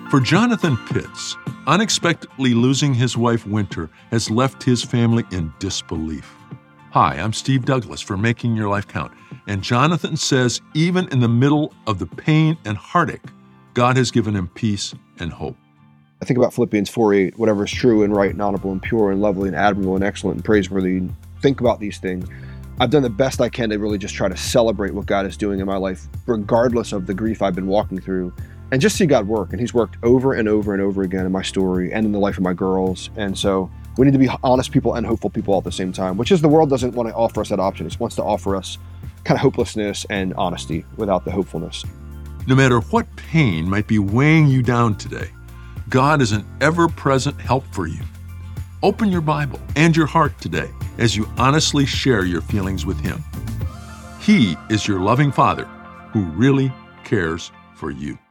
For Jonathan Pitts, unexpectedly losing his wife Winter has left his family in disbelief. Hi, I'm Steve Douglas for Making Your Life Count, and Jonathan says even in the middle of the pain and heartache, God has given him peace and hope. I think about Philippians 4:8, whatever is true and right and honorable and pure and lovely and admirable and excellent and praiseworthy. Think about these things. I've done the best I can to really just try to celebrate what God is doing in my life, regardless of the grief I've been walking through, and just see God work. And he's worked over and over and over again in my story and in the life of my girls. And so we need to be honest people and hopeful people all at the same time, which is the world doesn't want to offer us that option. It wants to offer us kind of hopelessness and honesty without the hopefulness. No matter what pain might be weighing you down today, God is an ever-present help for you. Open your Bible and your heart today as you honestly share your feelings with Him. He is your loving Father who really cares for you.